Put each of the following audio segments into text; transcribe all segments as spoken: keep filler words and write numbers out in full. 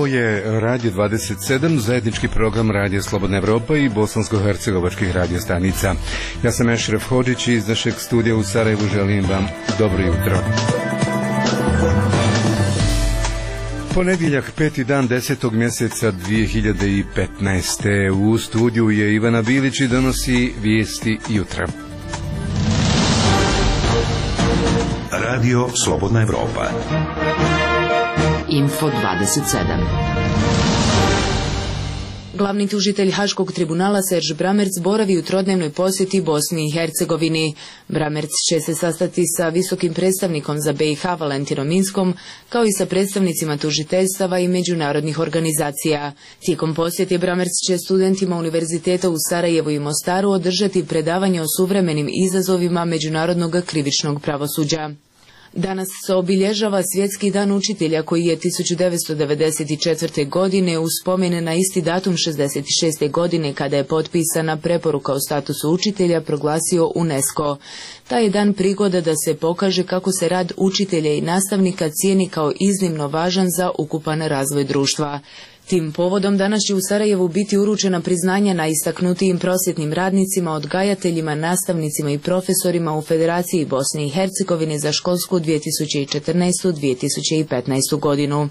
Ovo je Radio dvadeset sedam, zajednički program Radio Slobodna Evropa i bosansko-hercegovačkih radio stanica. Ja sam Ešref Hodžić i iz našeg studija u Sarajevu želim vam dobro jutro. Ponedjeljak, peti dan desetog mjeseca dvije hiljade petnaeste. U studiju je Ivana Bilić i donosi vijesti jutra. Radio Slobodna Evropa. Info dvadeset sedam. Glavni tužitelj Haškog tribunala Serž Bramerc boravi u trodnevnoj posjeti Bosni i Hercegovini. Bramerc će se sastati sa visokim predstavnikom za B i H Valentinom Inskom, kao i sa predstavnicima tužiteljstava i međunarodnih organizacija. Tijekom posjete Bramerc će studentima Univerziteta u Sarajevu i Mostaru održati predavanje o suvremenim izazovima međunarodnog krivičnog pravosuđa. Danas se obilježava Svjetski dan učitelja koji je tisuću devetsto devedeset četvrte. godine uz spomen na isti datum šezdeset šeste. godine kada je potpisana preporuka o statusu učitelja proglasio UNESCO. Taj je dan prigoda da se pokaže kako se rad učitelja i nastavnika cijeni kao iznimno važan za ukupan razvoj društva. Tim povodom danas će u Sarajevu biti uručena priznanja najistaknutijim prosvjetnim radnicima, odgajateljima, nastavnicima i profesorima u Federaciji Bosne i Hercegovine za školsku dvije tisuće četrnaestu dvije tisuće petnaestu. godinu.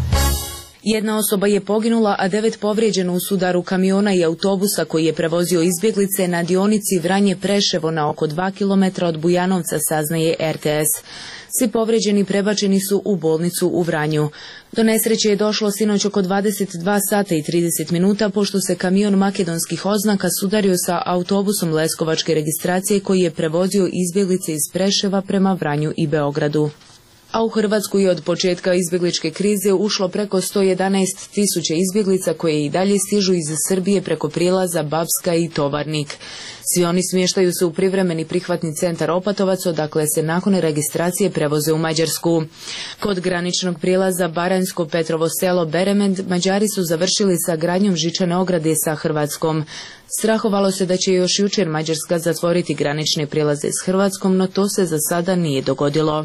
Jedna osoba je poginula, a devet povrijeđeno u sudaru kamiona i autobusa koji je prevozio izbjeglice na dionici Vranje-Preševo na oko dva kilometra od Bujanovca, saznaje R T S. Svi povrijeđeni prebačeni su u bolnicu u Vranju. Do nesreće je došlo sinoć oko dvadeset dva sata i trideset minuta pošto se kamion makedonskih oznaka sudario sa autobusom leskovačke registracije koji je prevozio izbjeglice iz Preševa prema Vranju i Beogradu. A u Hrvatsku je od početka izbjegličke krize ušlo preko sto jedanaest tisuća izbjeglica koje i dalje stižu iz Srbije preko prijelaza Bapska i Tovarnik. Svi oni smještaju se u privremeni prihvatni centar Opatovac, odakle se nakon registracije prevoze u Mađarsku. Kod graničnog prijelaza Baranjsko Petrovo selo Beremend Mađari su završili sa gradnjom žičane ograde sa Hrvatskom. Strahovalo se da će još jučer Mađarska zatvoriti granične prijelaze s Hrvatskom, no to se za sada nije dogodilo.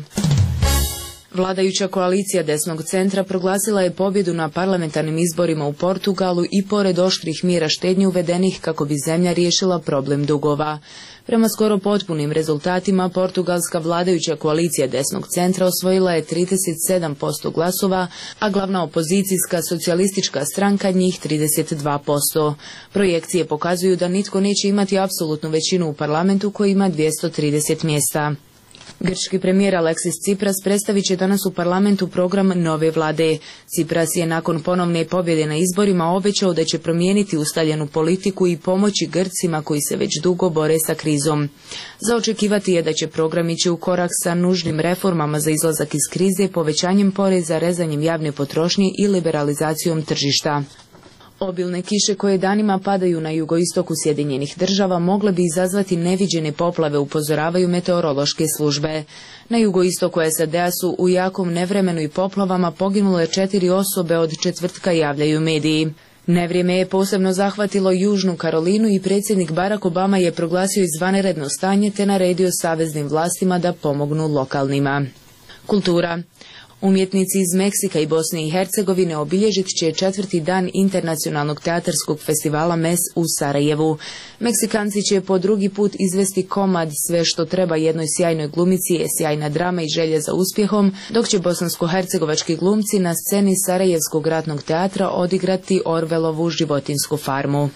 Vladajuća koalicija desnog centra proglasila je pobjedu na parlamentarnim izborima u Portugalu i pored oštrih mjera štednje uvedenih kako bi zemlja riješila problem dugova. Prema skoro potpunim rezultatima, portugalska vladajuća koalicija desnog centra osvojila je trideset sedam posto glasova, a glavna opozicijska socijalistička stranka njih trideset dva posto. Projekcije pokazuju da nitko neće imati apsolutnu većinu u parlamentu koji ima dvjesto trideset mjesta. Grčki premijer Aleksis Tsipras predstavit će danas u parlamentu program nove vlade. Tsipras je nakon ponovne pobjede na izborima obećao da će promijeniti ustaljenu politiku i pomoći Grcima koji se već dugo bore sa krizom. Za očekivati je da će program ići u korak sa nužnim reformama za izlazak iz krize, povećanjem poreza, rezanjem javne potrošnje i liberalizacijom tržišta. Obilne kiše koje danima padaju na jugoistoku Sjedinjenih država mogle bi izazvati neviđene poplave, upozoravaju meteorološke službe. Na jugoistoku S A D-a su u jakom nevremenu i poplavama poginule četiri osobe od četvrtka, javljaju mediji. Nevrijeme je posebno zahvatilo Južnu Karolinu i predsjednik Barack Obama je proglasio izvanredno stanje te naredio saveznim vlastima da pomognu lokalnima. Kultura. Umjetnici iz Meksika i Bosne i Hercegovine obilježit će četvrti dan internacionalnog teatarskog festivala M E S u Sarajevu. Meksikanci će po drugi put izvesti komad Sve što treba jednoj sjajnoj glumici je sjajna drama i želja za uspjehom, dok će bosansko-hercegovački glumci na sceni Sarajevskog ratnog teatra odigrati Orvelovu Životinjsku farmu.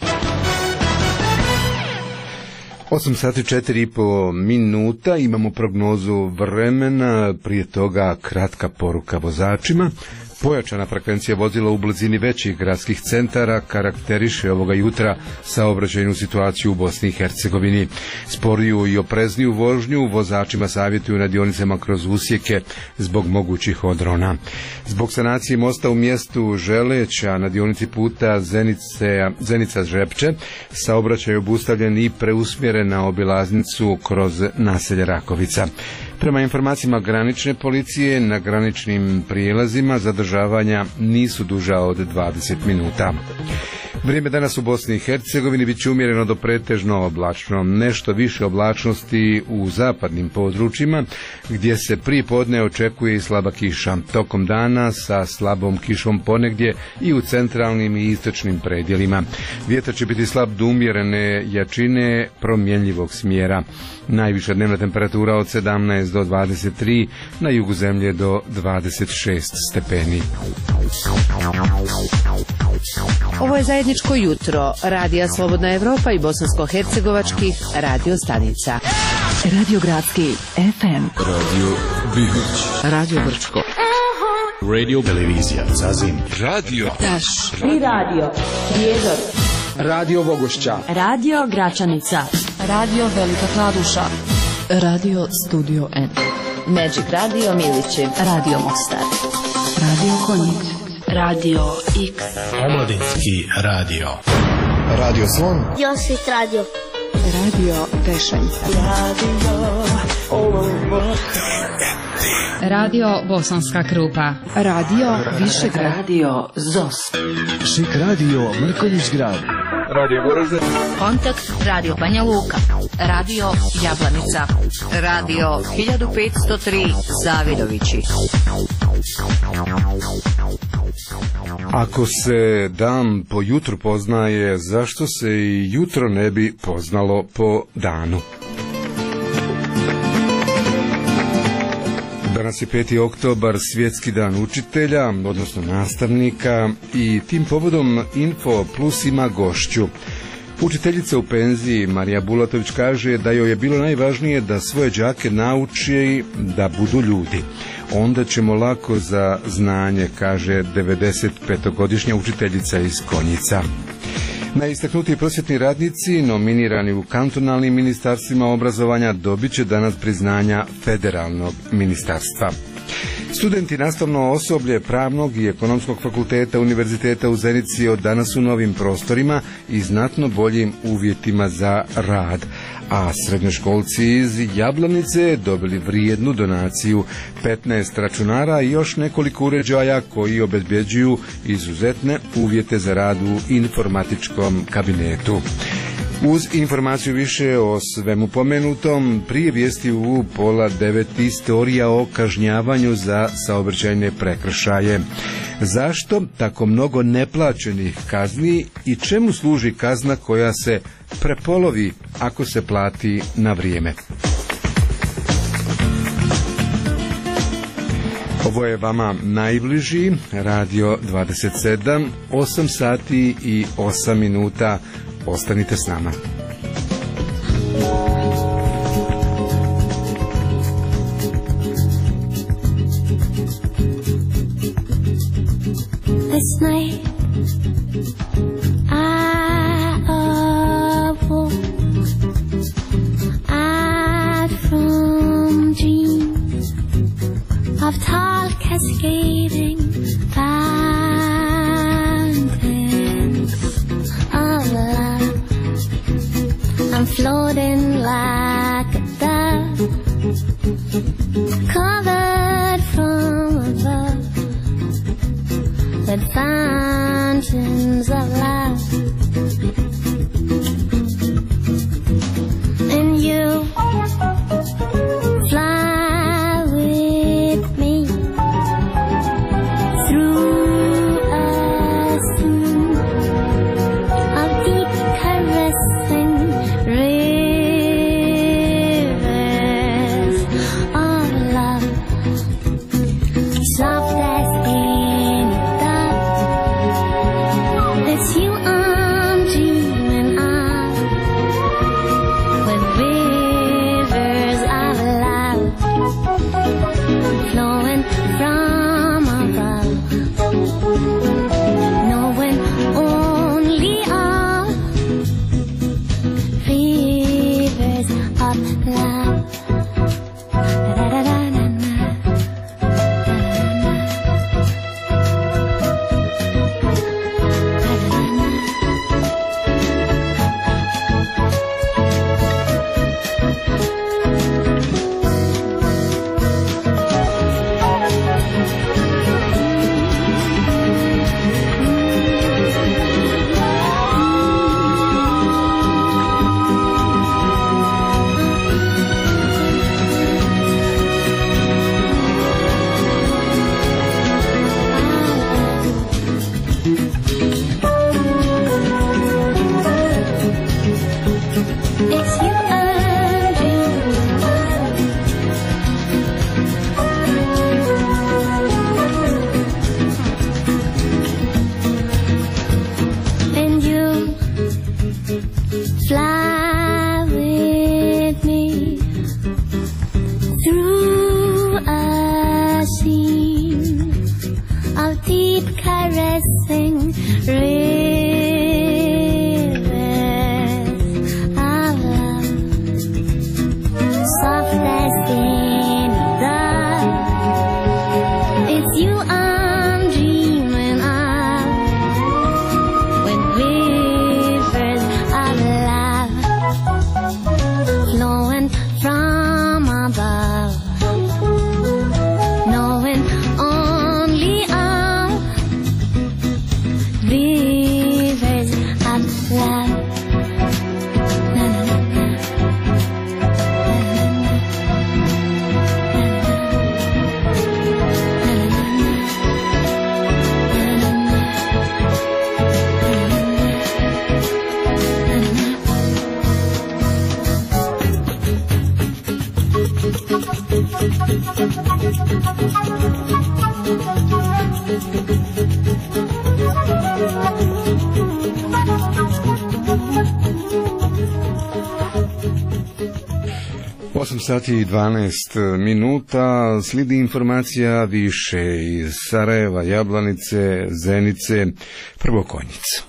osam sati četiri i po minuta, imamo prognozu vremena, prije toga kratka poruka vozačima. Pojačana frekvencija vozila u blizini većih gradskih centara karakteriše ovoga jutra saobraćajnu situaciju u Bosni i Hercegovini. Sporiju i oprezniju vožnju vozačima savjetuju na dionicama kroz usjeke zbog mogućih odrona. Zbog sanacije mosta u mjestu Želeća na dionici puta Zenice, Zenica-Žepče saobraćaj je obustavljen i preusmjeren na obilaznicu kroz naselje Rakovica. Prema informacijama granične policije, na graničnim prijelazima zadržavanja nisu duža od dvadeset minuta. Vrijeme danas u Bosni i Hercegovini bit će umjereno do pretežno oblačno, nešto više oblačnosti u zapadnim područjima gdje se prije podne očekuje i slaba kiša. Tokom dana sa slabom kišom ponegdje i u centralnim i istočnim predjelima. Vjetar će biti slab do umjerene jačine promjenjivog smjera. Najviša dnevna temperatura od sedamnaest do dvadeset tri, na jugu zemlje do dvadeset šest stepeni. Ovo je zajedničko jutro Radija Slobodna Evropa i bosansko-hercegovačkih radio stanica. Radio Gradski F M, Radio Bihać, Radio Brčko, Radio Televizija Zazim, Radio Taš i Radio Prijedor, Radio Vogošća, Radio Gračanica, Radio Velika Kladuša, Radio Studio N, Magic Radio Milići, Radio Mostar, Radio Konjic, Radio X, Omladinski radio, Radio Slon, Josip Radio, Radio Tešanj, Radio Bosanska Krupa, Radio Višegrad, Radio Zos, Šik Radio Mrkonjić Grad, Radio Goražde, Kontakt Radio Banja Luka, Radio Jablanica, Radio hiljadu petsto tri Zavidovići. Ako se dan po jutru poznaje, zašto se i jutro ne bi poznalo po danu? Danas je peti oktobar, svjetski dan učitelja, odnosno nastavnika, i tim povodom Info Plus ima gošću. Učiteljica u penziji Marija Bulatović kaže da joj je bilo najvažnije da svoje đake nauči da budu ljudi. Onda ćemo lako za znanje, kaže devedesetpetogodišnja učiteljica iz Konjica. Najistaknutiji prosvjetni radnici nominirani u kantonalnim ministarstvima obrazovanja dobit će danas priznanja federalnog ministarstva. Studenti i nastavno osoblje Pravnog i Ekonomskog fakulteta Univerziteta u Zenici od danas u novim prostorima i znatno boljim uvjetima za rad, a srednjoškolci iz Jablanice dobili vrijednu donaciju petnaest računara i još nekoliko uređaja koji obezbjeđuju izuzetne uvjete za rad u informatičkom kabinetu. Uz informaciju više o svemu pomenutom, prije vijesti u pola devet istorija o kažnjavanju za saobraćajne prekršaje. Zašto tako mnogo neplaćenih kazni i čemu služi kazna koja se prepolovi ako se plati na vrijeme? Ovo je vama najbliži Radio dvadeset sedam, osam sati i osam minuta. Ostanite s nama. This night I awoke out from dreams of tall cascading fountains of love. I'm floating like a dove, covered from above with fountains of love. And you fly with me through a sea of deep caressing rivers of love, soft as any dove. It's you I'm dreaming of, with rivers of love flowing from above, knowing only of rivers of love. Da-da-da-da-da-da. Da-da-da-da. It's you I'm dreaming of. And you fly with me through a scene of deep caressing rivers of love, soft as in the. It's you I'm dreaming of, when rivers of love flowing from above, knowing only of rivers of love. Na, na, na, na. osam sati i dvanaest minuta, slijedi informacija više iz Sarajeva, Jablanice, Zenice, prvo Konjica.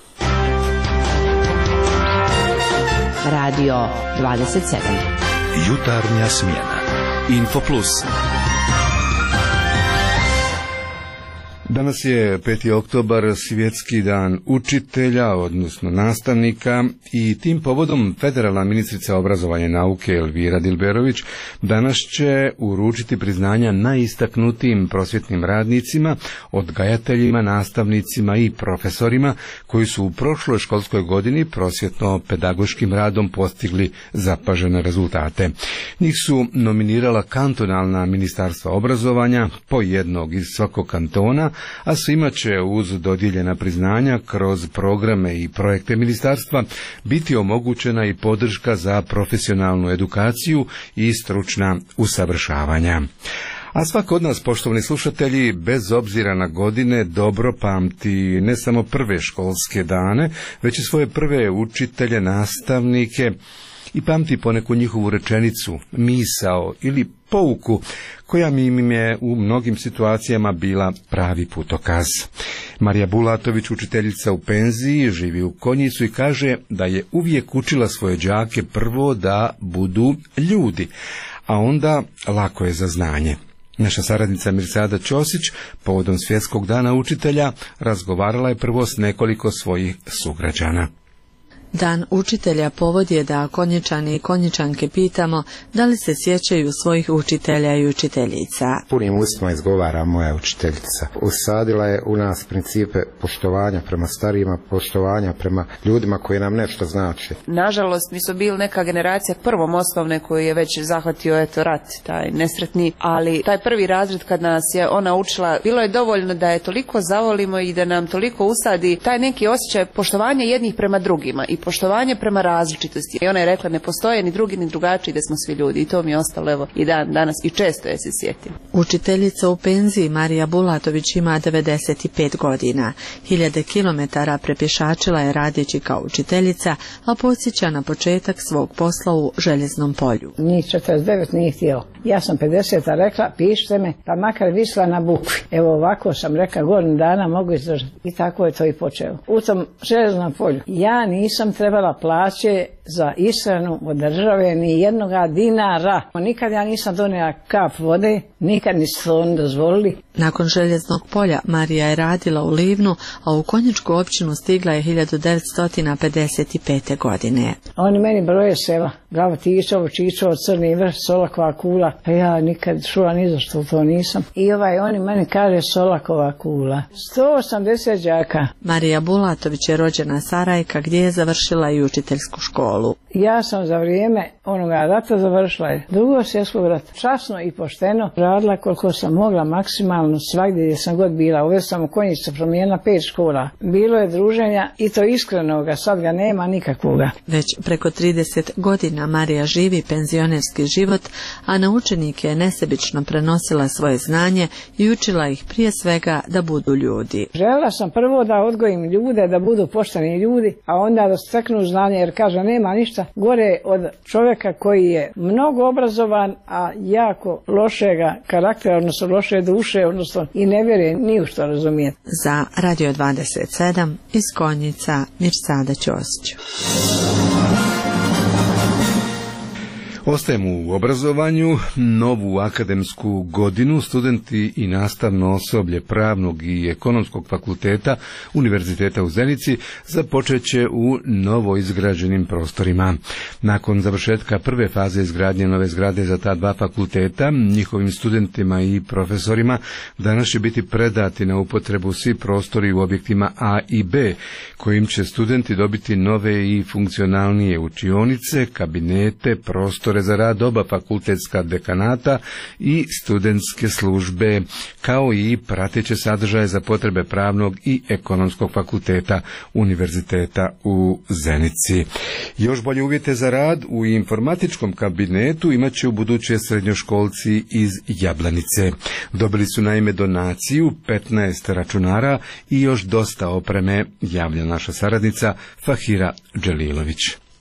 Radio dvadeset sedam. Jutarnja smjena. Info Plus. Danas je peti oktobar, svjetski dan učitelja, odnosno nastavnika, i tim povodom federalna ministrica obrazovanja i nauke Elvira Dilberović danas će uručiti priznanja najistaknutijim prosvjetnim radnicima, odgajateljima, nastavnicima i profesorima koji su u prošloj školskoj godini prosvjetno-pedagoškim radom postigli zapažene rezultate. Njih su nominirala kantonalna ministarstva obrazovanja, po jednog iz svakog kantona, a svima će uz dodijeljena priznanja kroz programe i projekte ministarstva biti omogućena i podrška za profesionalnu edukaciju i stručna usavršavanja. A svako od nas, poštovani slušatelji, bez obzira na godine, dobro pamti ne samo prve školske dane, već i svoje prve učitelje, nastavnike, i pamti poneku njihovu rečenicu, misao ili pouku koja mi im je u mnogim situacijama bila pravi putokaz. Marija Bulatović, učiteljica u penziji, živi u Konjicu i kaže da je uvijek učila svoje đake prvo da budu ljudi, a onda lako je za znanje. Naša saradnica Mirsada Ćosić povodom svjetskog dana učitelja razgovarala je prvo s nekoliko svojih sugrađana. Dan učitelja povod je da Konjičani i Konjičanke pitamo da li se sjećaju svojih učitelja i učiteljica. Punim ustima izgovara moja učiteljica. Usadila je u nas principe poštovanja prema starijima, poštovanja prema ljudima koji nam nešto znači. Nažalost, mi su bili neka generacija prvom osnovne koju je već zahvatio eto rat, taj nesretni, ali taj prvi razred kad nas je ona učila, bilo je dovoljno da je toliko zavolimo i da nam toliko usadi taj neki osjećaj poštovanja jednih prema drugima i poštovanje prema različitosti. I ona je rekla, ne postoje ni drugi ni drugačiji, da smo svi ljudi. I to mi je ostalo evo i dan danas i često je se sjetim. Učiteljica u penziji Marija Bulatović ima devedeset pet godina. Hiljade kilometara prepješačila je radeći kao učiteljica, a podsjeća na početak svog posla u Željeznom polju. Njih četrdeset devet nije htjela. Ja sam pedeseta rekla, pišite me, pa makar visla na bukvi. Evo ovako sam rekla, godinu dana mogu izdržati. I tako je to i počelo. U tom Željeznom polju. Ja nisam trebala plaće za ishranu od države ni jednoga dinara. Nikad ja nisam donijela kap vode, nikad nisu oni dozvolili. Nakon Željeznog polja Marija je radila u Livnu, a u Konjičku općinu stigla je hiljadu devetsto pedeset pete. godine. Oni meni broje sela, Glava Tičovo, Čičovo, Crni vrh, Solakova kula, a ja nikad čula ni za što to nisam. I ovaj oni meni kaže Solakova kula. sto osamdeset đaka. Marija Bulatović je rođena Sarajka gdje je završila i učiteljsku školu. Ja sam za vrijeme onoga rata završila je Drugog svjetskog rata. Časno i pošteno radila koliko sam mogla maksimalno svagdje gdje sam god bila. Uvijek sam u Konjicu promijenila pet škola. Bilo je druženja i to iskrenoga, sad ga nema nikakvoga. Već preko trideset godina Marija živi penzionerski život, a na učenike je nesebično prenosila svoje znanje i učila ih prije svega da budu ljudi. Željela sam prvo da odgojim ljude, da budu pošteni ljudi, a onda da steknu znanje, jer kaže nema ništa gore od čovjeka koji je mnogo obrazovan, a jako lošega karaktera, odnosno loše duše, odnosno i ne vjeruje ni u što razumijeti. Za Radio dvadeset sedam iz Konjica, Mirsada Ćosić. Ostajemo u obrazovanju. Novu akademsku godinu studenti i nastavno osoblje Pravnog i Ekonomskog fakulteta Univerziteta u Zenici započet će u novo izgrađenim prostorima. Nakon završetka prve faze izgradnje nove zgrade za ta dva fakulteta, njihovim studentima i profesorima danas će biti predati na upotrebu svi prostori u objektima A i B, kojim će studenti dobiti nove i funkcionalnije učionice, kabinete, prostore za rad oba fakultetska dekanata i studentske službe, kao i prateće sadržaje za potrebe Pravnog i Ekonomskog fakulteta Univerziteta u Zenici. Još bolje uvjete za rad u informatičkom kabinetu imat će u buduće srednjoškolci iz Jablanice. Dobili su naime donaciju petnaest računara i još dosta opreme, javlja naša saradnica Fahira Dželilović.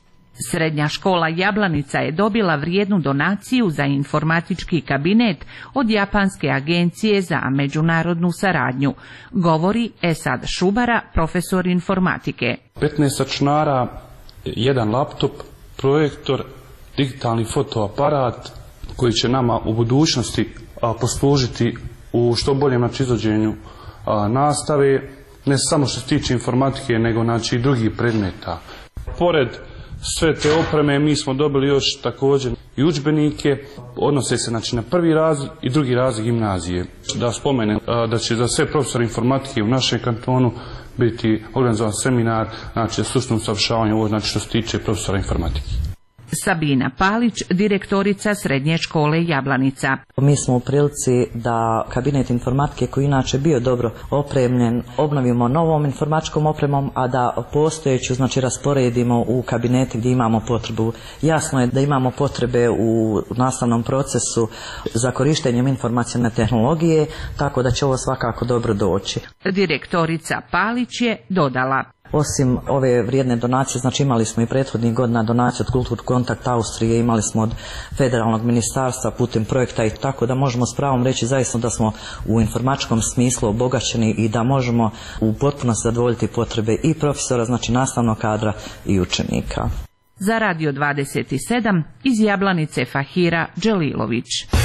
Srednja škola Jablanica je dobila vrijednu donaciju za informatički kabinet od Japanske agencije za međunarodnu saradnju, govori Esad Šubara, profesor informatike. petnaest računara, jedan laptop, projektor, digitalni fotoaparat koji će nama u budućnosti a, poslužiti u što boljem znači, izvođenju a, nastave, ne samo što se tiče informatike, nego znači, i drugih predmeta. Pored sve te opreme mi smo dobili još također i udžbenike, odnose se znači, na prvi razred i drugi razred gimnazije. Da spomenem da će za sve profesore informatike u našem kantonu biti organizovan seminar, znači stručno usavršavanje, ovo znači što se tiče profesora informatike. Sabina Palić, direktorica Srednje škole Jablanica. Mi smo u prilici da kabinet informatike koji inače bio dobro opremljen obnovimo novom informatičkom opremom, a da postojeću znači rasporedimo u kabinete gdje imamo potrebu. Jasno je da imamo potrebe u nastavnom procesu za korištenjem informacione tehnologije, tako da će ovo svakako dobro doći. Direktorica Palić je dodala: Osim ove vrijedne donacije, znači imali smo i prethodnih godina donaciju od Kultur Kontakt Austrije, imali smo od federalnog ministarstva putem projekta i tako da možemo s pravom reći zaista da smo u informatičkom smislu obogaćeni i da možemo u potpunosti zadovoljiti potrebe i profesora, znači nastavnog kadra i učenika. Za Radio dvadeset sedam iz Jablanice Fahira Dželilović.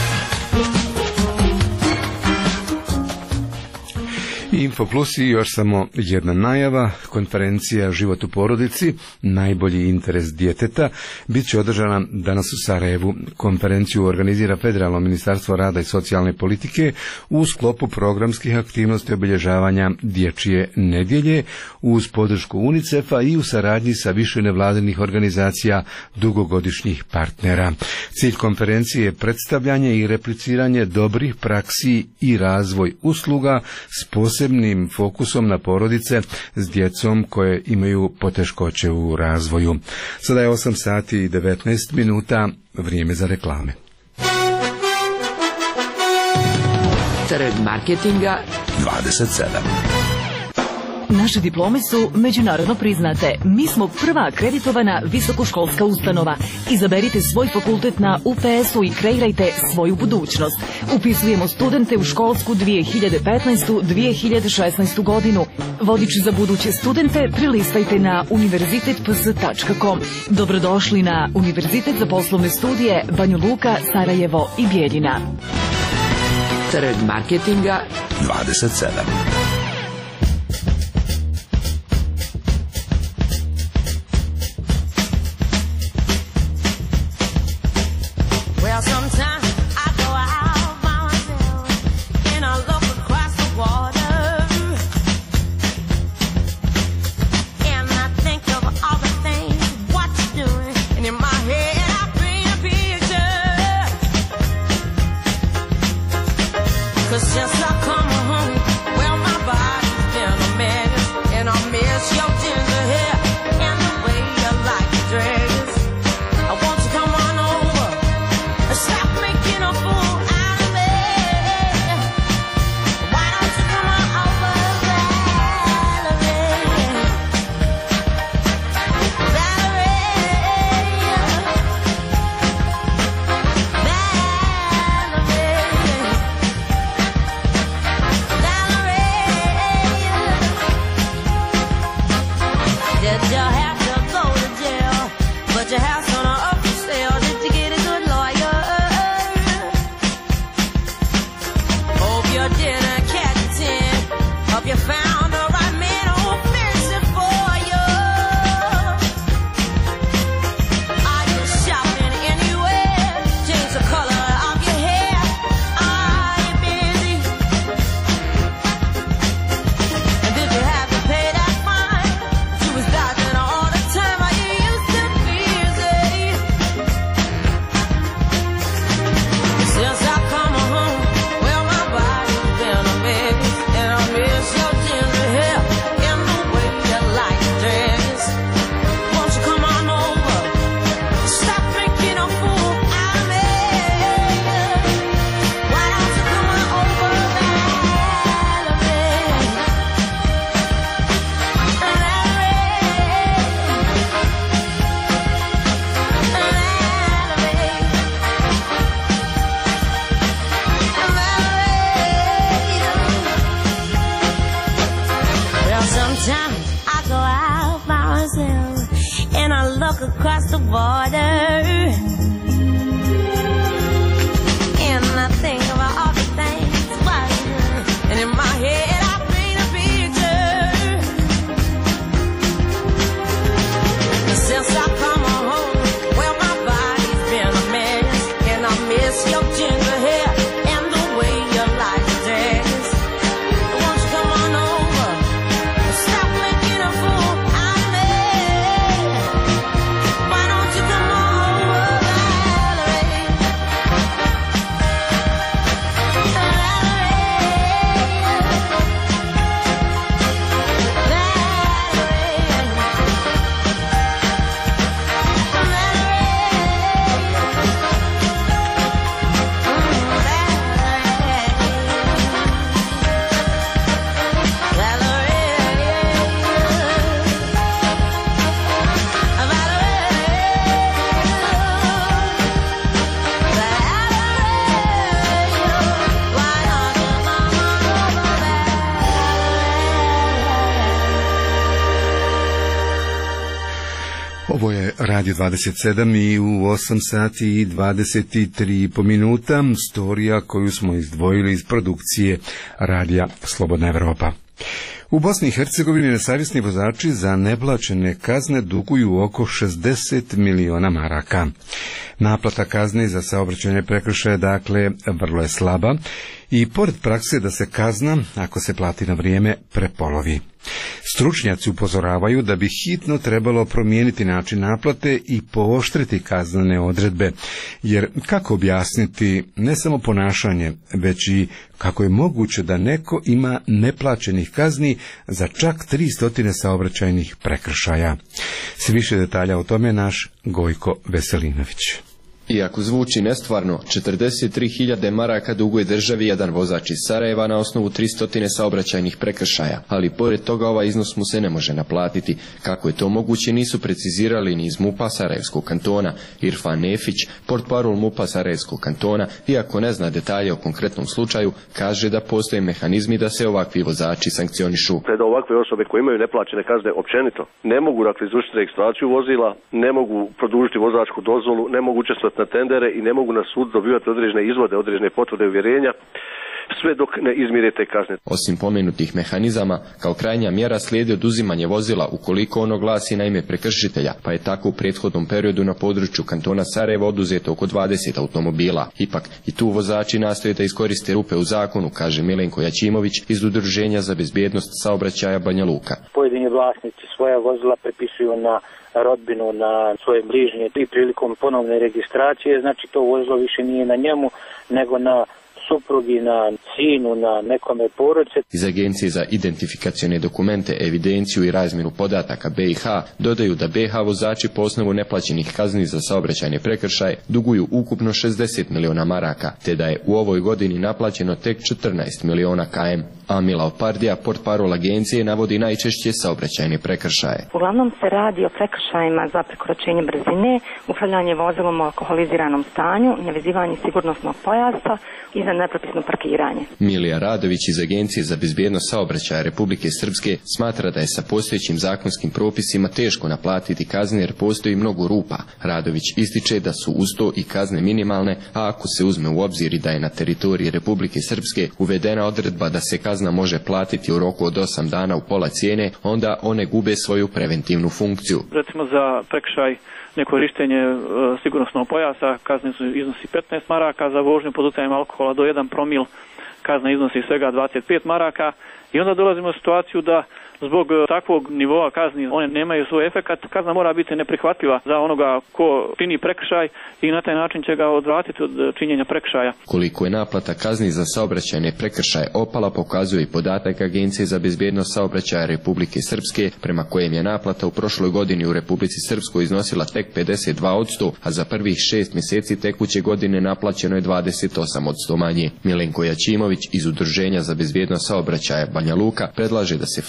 Info Plus i još samo jedna najava. Konferencija Život u porodici, najbolji interes djeteta, bit će održana danas u Sarajevu. Konferenciju organizira Federalno ministarstvo rada i socijalne politike u sklopu programskih aktivnosti obilježavanja dječje nedjelje uz podršku UNICEF-a i u saradnji sa više nevladinih organizacija dugogodišnjih partnera. Cilj konferencije je predstavljanje i repliciranje dobrih praksi i razvoj usluga s posebnim posebnim fokusom na porodice s djecom koje imaju poteškoće u razvoju. Sada je osam sati i devetnaest minuta, vrijeme za reklame. Trg marketinga dvadeset sedam. Naše diplome su međunarodno priznate. Mi smo prva akreditovana visokoškolska ustanova. Izaberite svoj fakultet na U P S-u i kreirajte svoju budućnost. Upisujemo studente u školsku dvije hiljade petnaestu dvije hiljade šesnaestu godinu. Vodič za buduće studente prilistajte na univerzitet p s tačka com. Dobrodošli na Univerzitet za poslovne studije Banja Luka, Sarajevo i Bijeljina. Trg marketinga dvadeset sedam. walk across the border, and I think about all the things, and in my head I paint a picture. Since I come home, well my body's been a mess, and I miss your ginger hair and the way you like to dance. Won't you come on over and stop making a fool out of me? Why don't you come on over, Valerie? Ovo je Radio dvadeset sedam i u osam sati i dvadeset tri minuta storija koju smo izdvojili iz produkcije Radija Slobodna Evropa. U Bosni i Hercegovini nesavjesni vozači za neplaćene kazne duguju oko šezdeset miliona maraka. Naplata kazne za saobraćajne prekršaje dakle vrlo je slaba i pored prakse da se kazna, ako se plati na vrijeme, prepolovi. Stručnjaci upozoravaju da bi hitno trebalo promijeniti način naplate i pooštriti kaznene odredbe, jer kako objasniti ne samo ponašanje, već i kako je moguće da neko ima neplaćenih kazni za čak tristo saobraćajnih prekršaja. Sve više detalja o tome naš Gojko Veselinović. Iako zvuči nestvarno, četrdeset tri hiljade maraka duguje državi jedan vozač iz Sarajeva na osnovu tristo saobraćajnih prekršaja, ali pored toga ovaj iznos mu se ne može naplatiti. Kako je to moguće nisu precizirali ni iz MUP-a Sarajevskog kantona. Irfan Nefić, portparol MUP-a Sarajevskog kantona, iako ne zna detalje o konkretnom slučaju, kaže da postoje mehanizmi da se ovakvi vozači sankcionišu. Pred ovakve osobe koje imaju neplaćene kazne općenito ne mogu dakle izvršiti registraciju vozila, ne mogu produžiti vozačku dozvolu, ne mogu učestvovati na tendere i ne mogu na sud dobivati određene izvode, određene potvrde uvjerenja, sve dok ne izmire te kazne. Osim pomenutih mehanizama, kao krajnja mjera slijedi oduzimanje vozila ukoliko ono glasi na ime prekršitelja, pa je tako u prethodnom periodu na području kantona Sarajeva oduzeto oko dvadeset automobila. Ipak i tu vozači nastoje da iskoriste rupe u zakonu, kaže Milenko Jačimović iz Udruženja za bezbjednost saobraćaja Banja Luka. Pojedini vlasnici svoja vozila prepisuju na rodbinu, na svoje bližnje i prilikom ponovne registracije, znači to vozilo više nije na njemu, nego na suprugi, na sinu, na nekome porodice. Iz Agencije za identifikacione dokumente, evidenciju i razmjenu podataka B i H dodaju da B H vozači po osnovu neplaćenih kazni za saobraćajne prekršaje duguju ukupno šezdeset miliona maraka, te da je u ovoj godini naplaćeno tek četrnaest miliona kilometara. Amila Opardija, portparol agencije, navodi najčešće saobraćajne prekršaje. Uglavnom se radi o prekršajima za prekoračenje brzine, upravljanje vozilom u alkoholiziranom stanju, nevezivanje sigurnosnog pojasa i za nepropisno parkiranje. Milija Radović iz Agencije za bezbjednost saobraćaja Republike Srpske smatra da je sa postojećim zakonskim propisima teško naplatiti kazne jer postoji mnogo rupa. Radović ističe da su uz to i kazne minimalne, a ako se uzme u obzir i da je na teritoriji Republike Srpske uvedena odredba da se kazna može platiti u roku od osam dana u pola cijene, onda one gube svoju preventivnu funkciju. Recimo za prekršaj nekorištenje e, sigurnosnog pojasa kazne su iznosi petnaest maraka, za vožnju pod utjecajem alkohola do jedan promil kazna iznosi svega dvadeset pet maraka i onda dolazimo u situaciju da zbog takvog nivoa kazni one nemaju svoj efekat, kazna mora biti neprihvatljiva za onoga ko čini prekršaj i na taj način će ga odvratiti od činjenja prekršaja. Koliko je naplata kazni za saobraćajne prekršaje opala pokazuje i podatak Agencije za bezbjednost saobraćaja Republike Srpske, prema kojem je naplata u prošloj godini u Republici Srpskoj iznosila tek pedeset dva posto, a za prvih šest mjeseci tekuće godine naplaćeno je dvadeset osam posto manje. Milenko Jačimović iz Udruženja za bezbjednost saobraćaja Banja Luka predlaže da se formira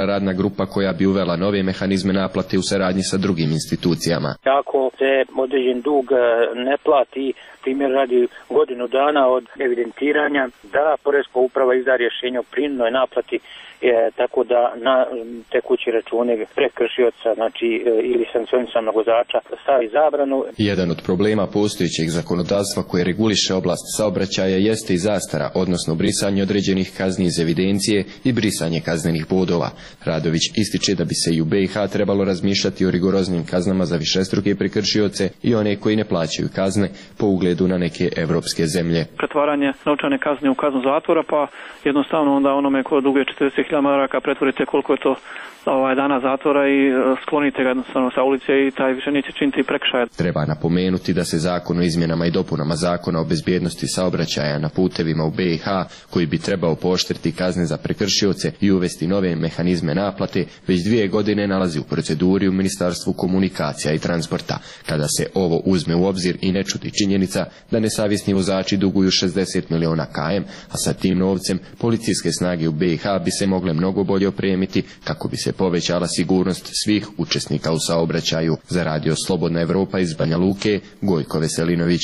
radna grupa koja bi uvela nove mehanizme naplate u saradnji sa drugim institucijama. Ako se određen dug ne plati, primjer radi godinu dana od evidentiranja, da Poreska uprava izda rješenje o prinudnoj naplati, je, tako da na tekući račune prekršioca, znači ili sankcionisanog vozača stavi zabranu. Jedan od problema postojećeg zakonodavstva koje reguliše oblast saobraćaja jeste i zastara, odnosno brisanje određenih kazni iz evidencije i brisanje kaznenih bodova. Radović ističe da bi se i u B i H trebalo razmišljati o rigoroznim kaznama za višestruke prekršioce i one koji ne plaćaju kazne po ugledu na neke evropske zemlje. Pretvaranje novčane kazne u kaznu zatvora, pa jednostavno onda onome ko duguje četrdeset hiljada maraka pretvorite koliko je to ovaj dana zatvora i sklonite ga jednostavno sa ulice i taj više neće činiti prekršaje. Treba napomenuti da se zakon o izmjenama i dopunama zakona o bezbjednosti saobraćaja na putevima u B i H, koji bi trebao pooštriti kazne za prekršioce i uvesti nove mehanizme naplate, već dvije godine nalazi u proceduri u Ministarstvu komunikacija i transporta. Kada se ovo uzme u obzir i ne čudi činjenica da nesavjesni vozači duguju šezdeset miliona km, a sa tim novcem policijske snage u B i H bi se mogle mnogo bolje opremiti kako bi se povećala sigurnost svih učesnika u saobraćaju. Za Radio Slobodna Evropa iz Banja Luke, Gojko Veselinović.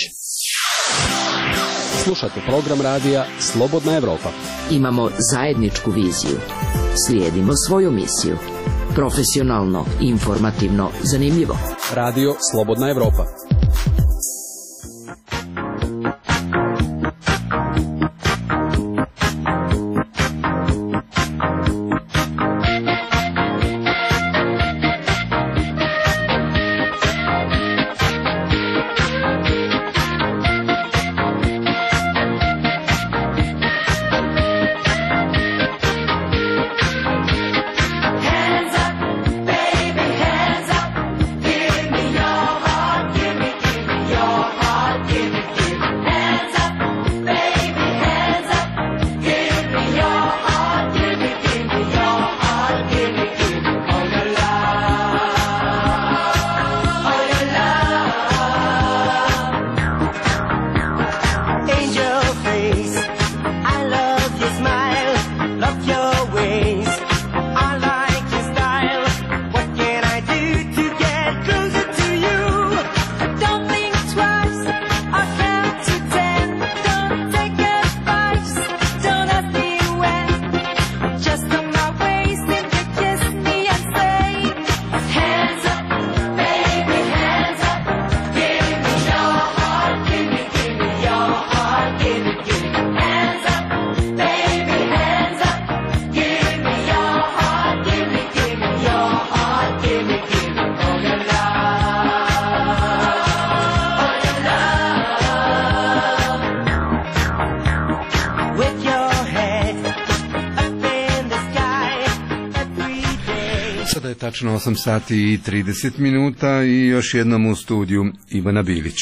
Slušate program radija Slobodna Evropa. Imamo zajedničku viziju. Slijedimo svoju misiju. Profesionalno, informativno, zanimljivo. Radio Slobodna Evropa. Tačno osam sati i trideset minuta i još jednom u studiju Ivana Bilić.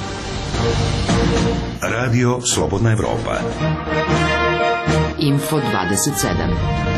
Radio Slobodna Evropa. Info dvadeset sedam.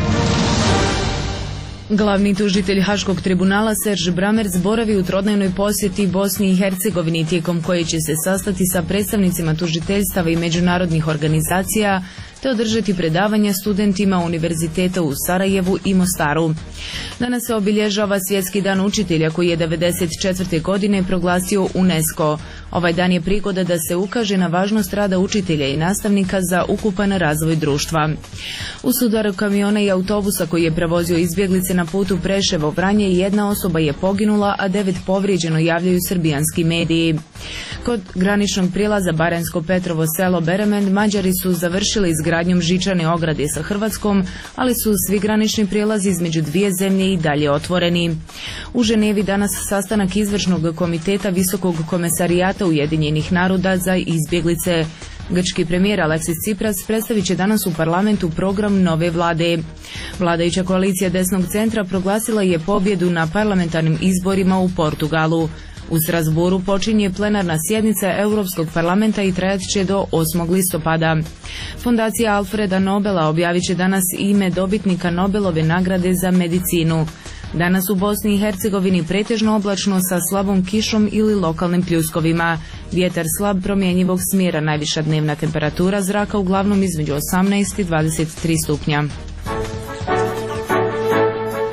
Glavni tužitelj Haškog tribunala Serž Bramerc boravi u trodnevnoj posjeti Bosni i Hercegovini, tijekom koje će se sastati sa predstavnicima tužiteljstava i međunarodnih organizacija te održati predavanja studentima univerziteta u Sarajevu i Mostaru. Danas se obilježava Svjetski dan učitelja koji je devedeset četvrte godine proglasio UNESCO. Ovaj dan je prigoda da se ukaže na važnost rada učitelja i nastavnika za ukupan razvoj društva. U sudaru kamiona i autobusa koji je prevozio izbjeglice na putu Preševo-Vranje jedna osoba je poginula, a devet povrijeđeno, javljaju srbijanski mediji. Kod graničnog prijelaza Baranjsko Petrovo selo Beremen Mađari su završili izgradnjom žičane ograde sa Hrvatskom, ali su svi granični prijelazi između dvije zemlje i dalje otvoreni. U Ženevi danas sastanak izvršnog komiteta Visokog komesarijata Ujedinjenih naroda za izbjeglice. Grčki premijer Aleksis Tsipras predstavit će danas u parlamentu program nove vlade. Vladajuća koalicija desnog centra proglasila je pobjedu na parlamentarnim izborima u Portugalu. U Strasburu počinje plenarna sjednica Europskog parlamenta i trajat će do osmog listopada. Fondacija Alfreda Nobela objavit će danas ime dobitnika Nobelove nagrade za medicinu. Danas u Bosni i Hercegovini pretežno oblačno sa slabom kišom ili lokalnim pljuskovima. Vjetar slab promjenjivog smjera, najviša dnevna temperatura zraka uglavnom između osamnaest i dvadeset tri stupnja.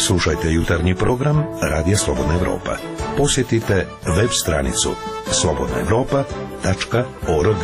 Slušajte jutarnji program Radija Slobodna Evropa. Posjetite web stranicu slobodna evropa tačka org.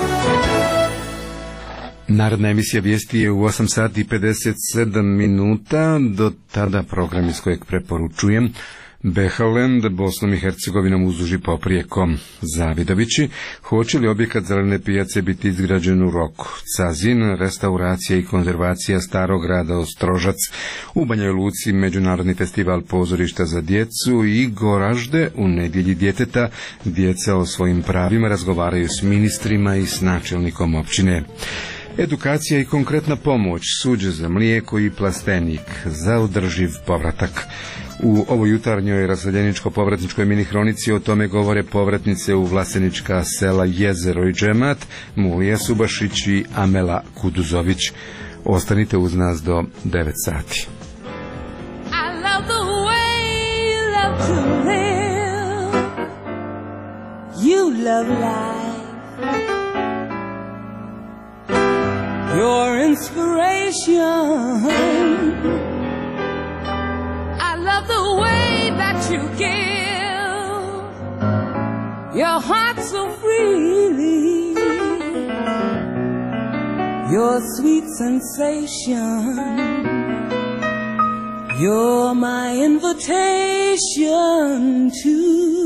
Narodna emisija vijesti je u osam sati i pedeset sedam minuta. Do tada program iz kojeg preporučujem Behalend, Bosnom i Hercegovinom uzduž i poprijeko. Zavidovići, hoće li objekat zelene pijace biti izgrađen u roku? Cazin, restauracija i konzervacija starog grada Ostrožac, u Banjoj Luci međunarodni festival pozorišta za djecu i Goražde u nedjelji djeteta. Djeca o svojim pravima razgovaraju s ministrima i s načelnikom općine. Edukacija i konkretna pomoć, suđe za mlijeko i plastenik za održiv povratak. U ovoj jutarnjoj raseljeničko-povratničkoj mini hronici o tome govore povratnice u vlasenička sela Jezero i Džemat, Mulija Subašić i Amela Kuduzović. Ostanite uz nas do devet sati. I love the way you love to live. You love life. Your inspiration. I love the way that you give your heart so freely, your sweet sensation. You're my invitation to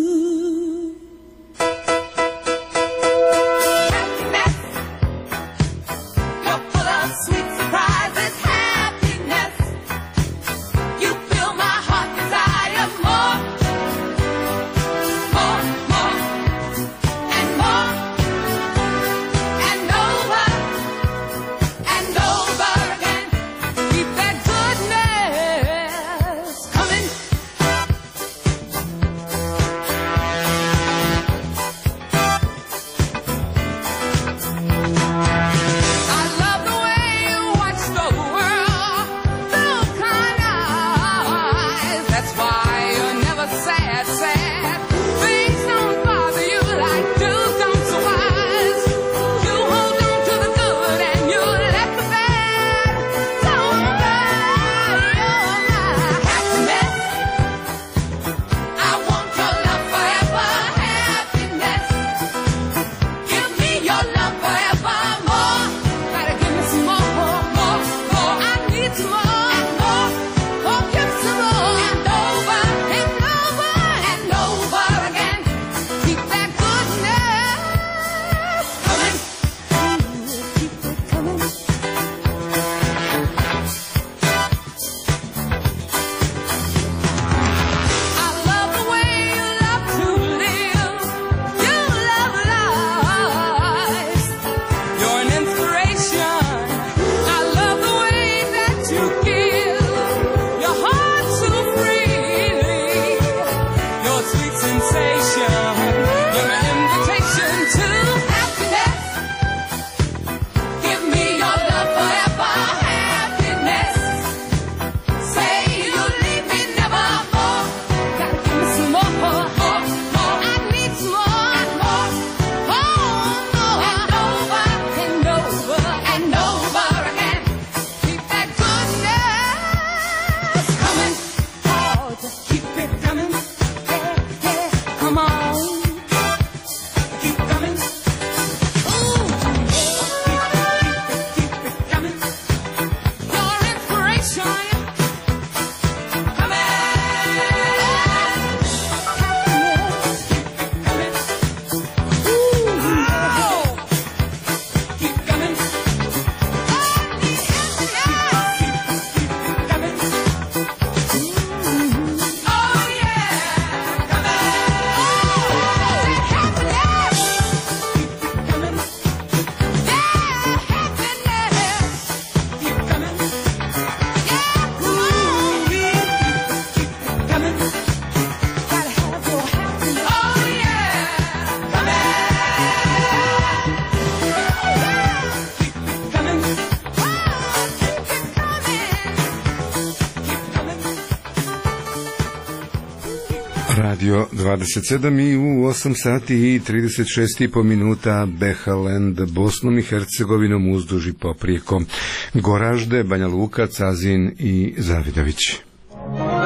Radio dvadeset sedam i u osam sati i trideset šest i po minuta Behalend, Bosnom i Hercegovinom uzduž i poprijeko. Goražde, Banja Luka, Cazin i Zavidović.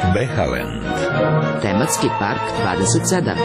Behalen. Tematski park dvadeset sedam.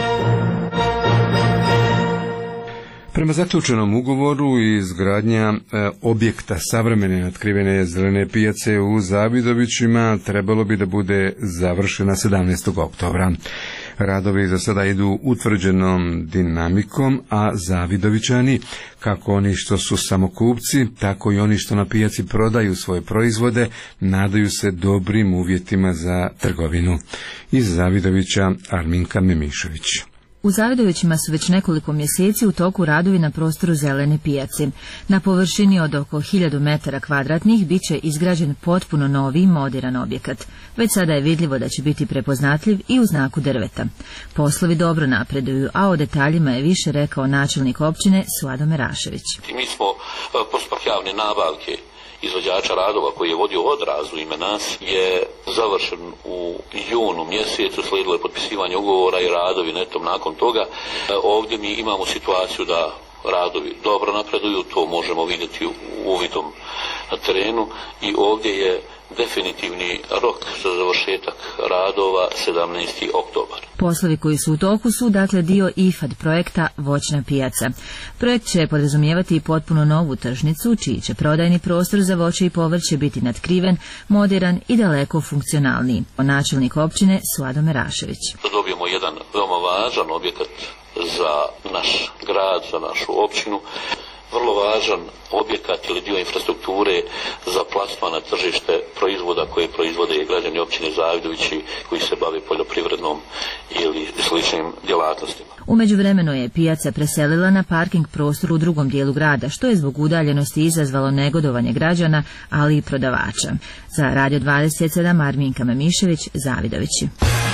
Prema zaključenom ugovoru izgradnja e, objekta savremene natkrivene zelene pijace u Zavidovićima trebalo bi da bude završena sedamnaestog oktobra. Radovi za sada idu utvrđenom dinamikom, a Zavidovićani, kako oni što su samokupci, tako i oni što na pijaci prodaju svoje proizvode, nadaju se dobrim uvjetima za trgovinu. Iz Zavidovića Arminka Memišević. U Zavidovićima su već nekoliko mjeseci u toku radovi na prostoru zelene pijace. Na površini od oko hiljadu metara kvadratnih bit će izgrađen potpuno novi moderan objekat. Već sada je vidljivo da će biti prepoznatljiv i u znaku drveta. Poslovi dobro napreduju, a o detaljima je više rekao načelnik općine Suado Merašević. Mi smo postupak javne nabavke izvođača radova koji je vodio odrazu ime nas je završen u junu mjesecu, slijedilo je potpisivanje ugovora i radovi netom nakon toga. Ovdje mi imamo situaciju da radovi dobro napreduju, to možemo vidjeti uvidom na terenu i ovdje je definitivni rok za završetak radova sedamnaesti oktobar. Poslovi koji su u toku su dakle dio I F A D projekta Voćna pijaca. Projekt će podrazumijevati i potpuno novu tržnicu, čiji će prodajni prostor za voće i povrće biti natkriven, moderan i daleko funkcionalniji. Načelnik općine Suado Merašević. Da dobijemo jedan veoma važan objekat za naš grad, za našu općinu, vrlo važan objekat ili dio infrastrukture za plasman na tržište proizvoda koje proizvode građani općine Zavidovići koji se bave poljoprivrednom ili sličnim djelatnostima. U međuvremenu je pijaca preselila na parking prostor u drugom dijelu grada, što je zbog udaljenosti izazvalo negodovanje građana, ali i prodavača. Za Radio dvadeset sedam Arminka Memišević, Zavidovići.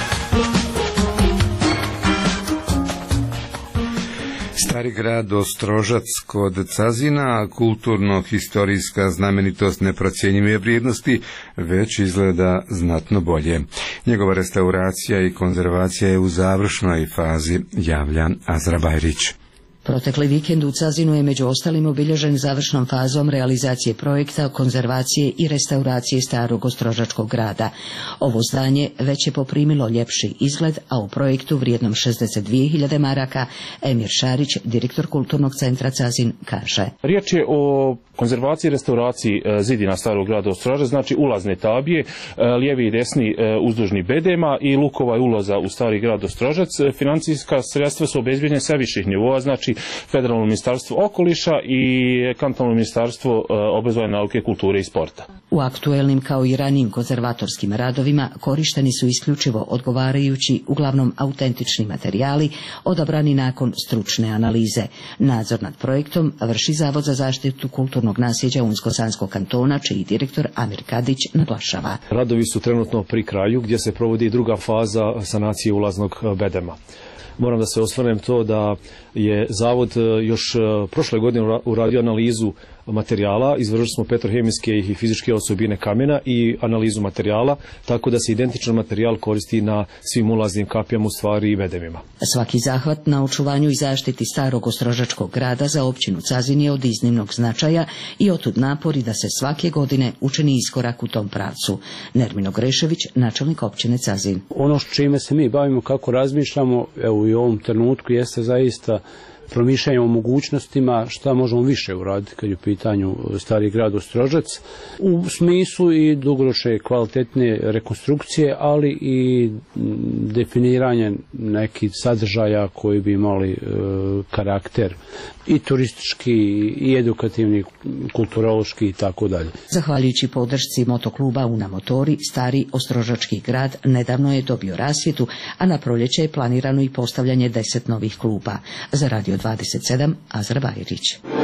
Stari grad Ostrožac kod Cazina, kulturno-historijska znamenitost neprocjenjive vrijednosti, već izgleda znatno bolje. Njegova restauracija i konzervacija je u završnoj fazi, javlja Azra Bajrić. Protekli vikend u Cazinu je među ostalim obilježen završnom fazom realizacije projekta konzervacije i restauracije starog ostrožačkog grada. Ovo zdanje već je poprimilo ljepši izgled, a u projektu vrijednom šezdeset dvije hiljade maraka Emir Šarić, direktor kulturnog centra Cazin, kaže. Riječ je o konzervaciji i restauraciji zidina starog grada Ostrožac, znači ulazne tabije, lijevi i desni uzdužni bedema i lukova i ulaza u stari grad Ostrožac. Financijska sredstva su obezbijeđena sa viših nivoa, znači Federalno ministarstvo okoliša i kantonalno ministarstvo obrazovanja, nauke, kulture i sporta. U aktuelnim kao i ranijim konzervatorskim radovima korišteni su isključivo odgovarajući, uglavnom autentični materijali, odabrani nakon stručne analize. Nadzor nad projektom vrši Zavod za zaštitu kulturnog nasljeđa Unsko-Sanskog kantona, čiji direktor Amir Kadić naglašava. Radovi su trenutno pri kraju, gdje se provodi druga faza sanacije ulaznog bedema. Moram da se osvrnem to da je Zavod još prošle godine uradio analizu materijala, izvršili smo petrohemijske i fizičke osobine kamena i analizu materijala, tako da se identičan materijal koristi na svim ulaznim kapijama, u stvari i bedemima. Svaki zahvat na očuvanju i zaštiti starog ostrožačkog grada za općinu Cazin je od iznimnog značaja i otud napori da se svake godine učini iskorak u tom pravcu. Nermino Grešević, načelnik općine Cazin. Ono s čime se mi bavimo, kako razmišljamo, evo i u ovom trenutku, jeste zaista promišljanje o mogućnostima šta možemo više uraditi kad je u pitanju stari grad Ostrožac, u smislu i dugoročne kvalitetne rekonstrukcije, ali i definiranje nekih sadržaja koji bi imali e, karakter i turistički i edukativni, kulturološki i tako dalje. Zahvaljujući podršci motokluba Una Motori, stari ostrožački grad nedavno je dobio rasvjetu, a na proljeće je planirano i postavljanje deset novih kluba. Za Radio dvadeset sedam, Azra Bajrić.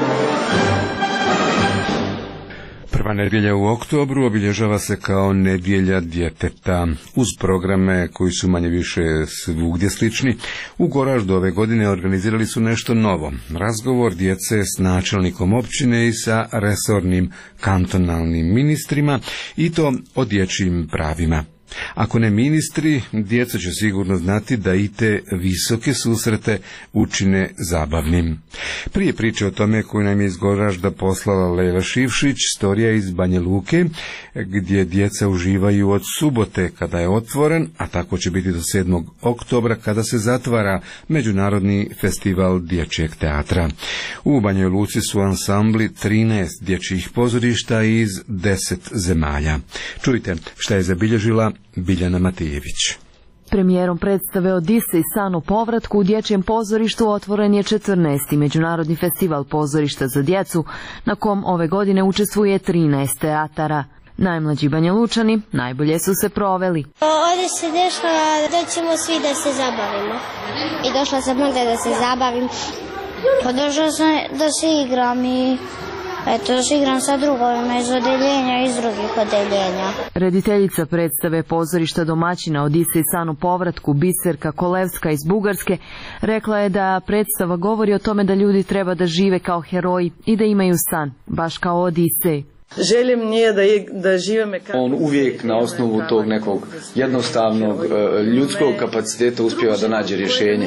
Prva nedjelja u oktobru obilježava se kao nedjelja djeteta. Uz programe koji su manje više svugdje slični, u Goraždu ove godine organizirali su nešto novo. Razgovor djece s načelnikom općine i sa resornim kantonalnim ministrima, i to o dječjim pravima. Ako ne ministri, djeca će sigurno znati da i te visoke susrete učine zabavnim. Prije priče o tome koju nam je iz Goražda poslala Lejla Šivšić, storija iz Banja Luke, gdje djeca uživaju od subote kada je otvoren, a tako će biti do sedmog oktobra kada se zatvara Međunarodni festival dječjeg teatra. U Banjoj Luci su ansambli trinaest dječjih pozorišta iz deset zemalja. Čujte šta je zabilježila Biljana Matijević. Premijerom predstave Odisej san o povratku u dječjem pozorištu otvoren je četrnaesti Međunarodni festival pozorišta za djecu, na kom ove godine učestvuje trinaest teatara. Najmlađi Banjalučani najbolje su se proveli. Ovdje se dešava da ćemo svi da se zabavimo. I došla sam ovdje da se zabavim. Došla sam da se igram i eto, da se igram sa drugovima iz odeljenja i iz drugih odeljenja. Rediteljica predstave pozorišta domaćina Odisej san u povratku Biserka Kolevska iz Bugarske rekla je da predstava govori o tome da ljudi treba da žive kao heroji i da imaju san, baš kao Odisej. Želim nije da, da živeme kao... On uvijek na osnovu tog nekog jednostavnog ljudskog kapaciteta uspijeva da nađe rješenje.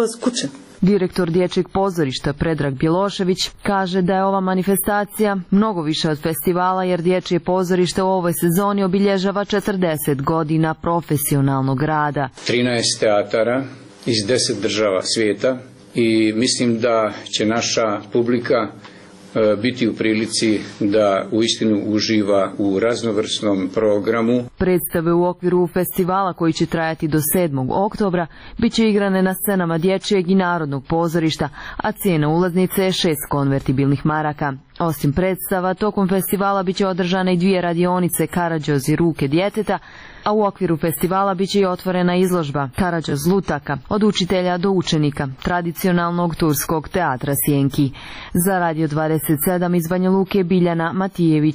Direktor dječjeg pozorišta Predrag Bjelošević kaže da je ova manifestacija mnogo više od festivala jer dječje pozorište u ovoj sezoni obilježava četrdeset godina profesionalnog rada. trinaest teatara iz deset država svijeta i mislim da će naša publika biti u prilici da uistinu uživa u raznovrsnom programu. Predstave u okviru festivala koji će trajati do sedmog oktobra bit će igrane na scenama dječjeg i narodnog pozorišta, a cijena ulaznice je šest konvertibilnih maraka. Osim predstava, tokom festivala bit će održane i dvije radionice Karađoz i ruke djeteta, a u okviru festivala bit će i otvorena izložba Karađoz lutaka, od učitelja do učenika, tradicionalnog turskog teatra Sjenki. Za Radio dvadeset sedam iz Banja Luke Biljana Matijević.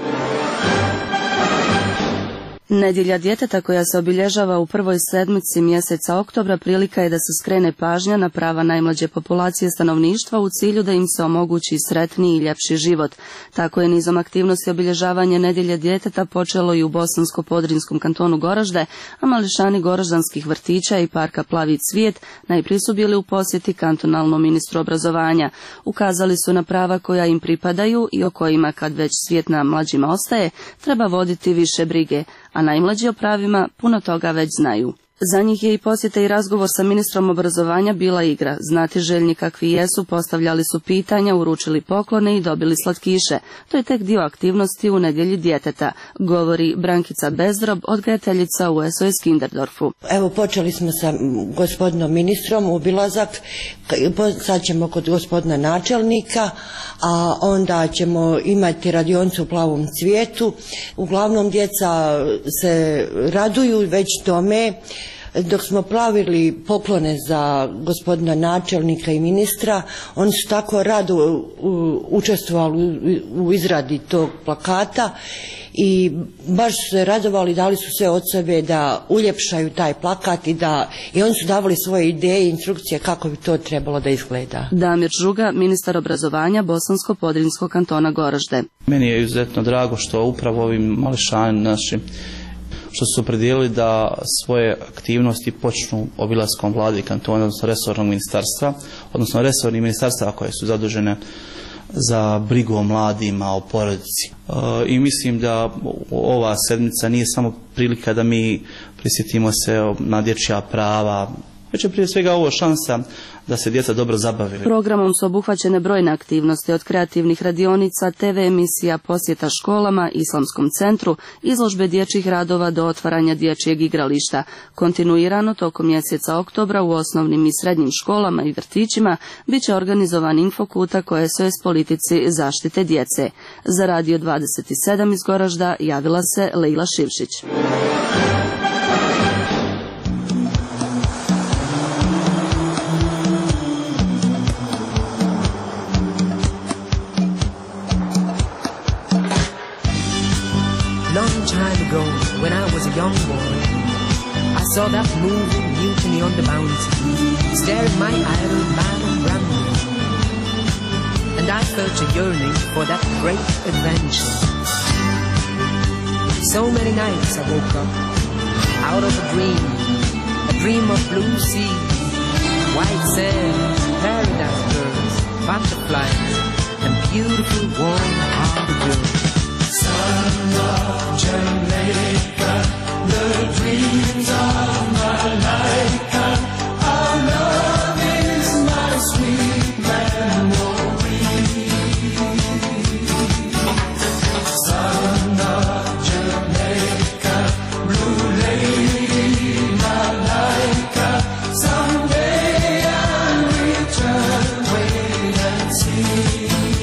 Nedjelja djeteta koja se obilježava u prvoj sedmici mjeseca oktobra prilika je da se skrene pažnja na prava najmlađe populacije stanovništva u cilju da im se omogući sretniji i ljepši život. Tako je nizom aktivnosti obilježavanje Nedjelje djeteta počelo i u Bosansko-Podrinskom kantonu Goražde, a mališani goraždanskih vrtića i parka Plavi cvijet najprije su bili u posjeti kantonalnom ministru obrazovanja. Ukazali su na prava koja im pripadaju i o kojima, kad već svijet na mlađima ostaje, treba voditi više brige, a najmlađi o pravima puno toga već znaju. Za njih je i posjeta i razgovor sa ministrom obrazovanja bila igra. Znati željni kakvi jesu, postavljali su pitanja, uručili poklone i dobili slatkiše. To je tek dio aktivnosti u Nedjelji djeteta, govori Brankica Bezdrob, odgajateljica u S O S Kinderdorfu. Evo, počeli smo sa gospodinom ministrom obilazak, sad ćemo kod gospodina načelnika, a onda ćemo imati radionicu u Plavom cvijetu. Uglavnom djeca se raduju već tome. Dok smo plavili poklone za gospodina načelnika i ministra, oni su tako rado učestvovali u izradi tog plakata i baš su se radovali, dali su sve od sebe da uljepšaju taj plakat i da i oni su davali svoje ideje i instrukcije kako bi to trebalo da izgleda. Damir Žuga, ministar obrazovanja Bosansko-Podrinskog kantona Goražde. Meni je izuzetno drago što upravo ovim mališani naši što su opredijelili da svoje aktivnosti počnu obilaskom vlade i kantona, odnosno resornog ministarstva, odnosno resornih ministarstva koje su zadužene za brigu o mladima, o porodici. E, I mislim da ova sedmica nije samo prilika da mi prisjetimo se na dječja prava, već je prije svega ovo šansa da se djeca dobro zabave. Programom su obuhvaćene brojne aktivnosti od kreativnih radionica, te ve emisija, posjeta školama, islamskom centru, izložbe dječjih radova do otvaranja dječjeg igrališta. Kontinuirano tokom mjeseca oktobra u osnovnim i srednjim školama i vrtićima bit će organizovan infokutak o S O S politici zaštite djece. Za Radio dvadeset sedam iz Goražda javila se Lejla Šivšić. When I was a young boy, I saw that moving mutiny on the mountain, staring my idol Marlon Brando, and I felt a yearning for that great adventure. So many nights I woke up, out of a dream, a dream of blue sea, white sand, paradise birds, butterflies, and beautiful warm-hearted girls. Son of Jamaica, the dreams of Malaika, our love is my sweet memory. Son of Jamaica, blue lady Malaika, someday I'll return, wait and see.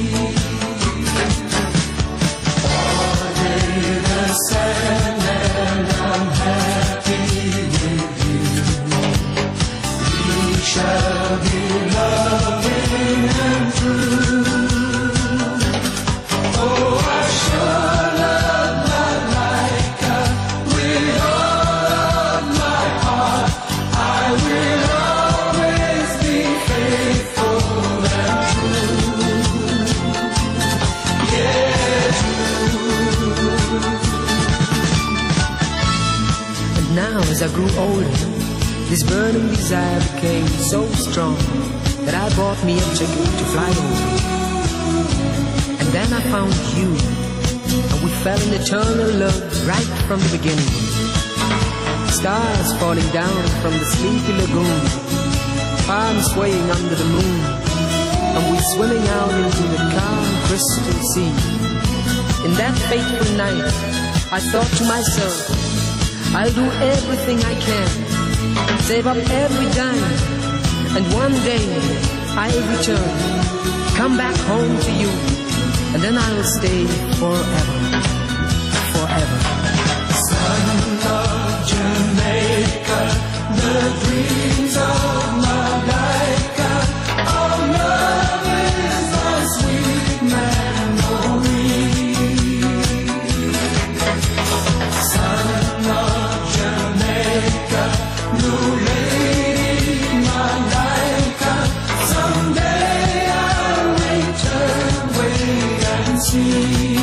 Sand and I'm happy with you. We shall be loving and true. Oh, I sure love Malaika with all of my heart. I will always be faithful and true. Yeah, true. Now as I grew older, this burning desire became so strong that I bought me a ticket to fly over. And then I found you, and we fell in eternal love right from the beginning. Stars falling down from the sleepy lagoon, palms swaying under the moon, and we swimming out into the calm crystal sea. In that fateful night, I thought to myself, I'll do everything I can, save up every dime, and one day I'll return, come back home to you, and then I'll stay forever, forever. Son of Jamaica, the dreams of Malaika, our love is my sweet memory. Son of Jamaica, blue lady Malaika, someday I'll return, wait and see.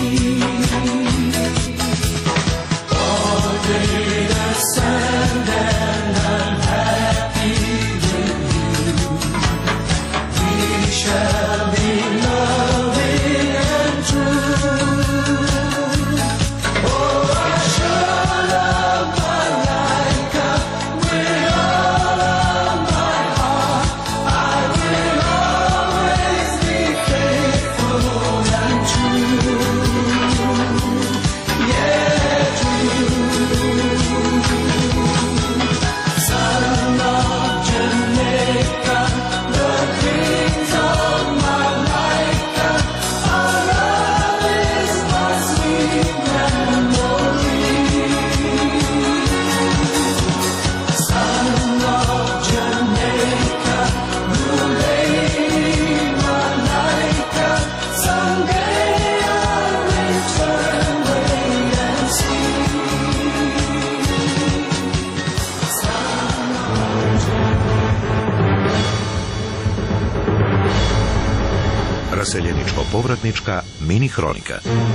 All day the sand and I'm happy with you. We shall be loving and true. Oh, I sure love Malaika with all of my heart. I will always be faithful and true. Yeah, true. Son of Jamaica, the dreams of Malaika, our love is my sweet memory. Son of Jamaica, blue lady Malaika, someday I'll return, wait and see. Raseljeničko-povratnička mini hronika.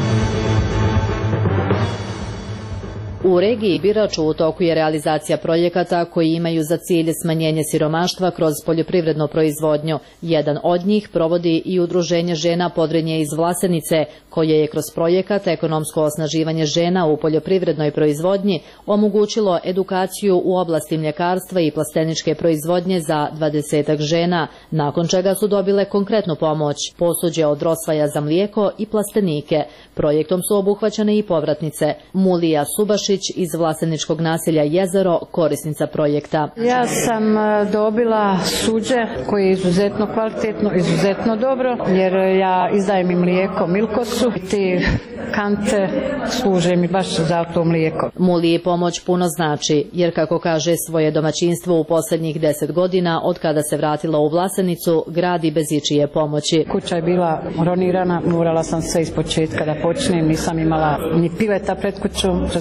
U regiji Biraču u toku je realizacija projekata koji imaju za cilj smanjenje siromaštva kroz poljoprivrednu proizvodnju. Jedan od njih provodi i Udruženje žena Podrinje iz Vlasenice, koje je kroz projekat Ekonomsko osnaživanje žena u poljoprivrednoj proizvodnji omogućilo edukaciju u oblasti mljekarstva i plasteničke proizvodnje za dvadesetak žena, nakon čega su dobile konkretnu pomoć, posuđe od rosvaja za mlijeko i plastenike. Projektom su obuhvaćene i povratnice. Mulija Subašić iz vlaseničkog naselja Jezero, korisnica projekta. Ja sam dobila suđe koje je izuzetno kvalitetno, izuzetno dobro, jer ja izdajem i mlijeko Milkosu i te kante služe mi baš za to mlijeko. Muliji pomoć puno znači, jer kako kaže svoje domaćinstvo u posljednjih deset godina, od kada se vratila u Vlasenicu, gradi bez ičije pomoći. Kuća je bila ronirana, morala sam sve iz početka da počnem, nisam imala ni pileta pred kućom, što se bilo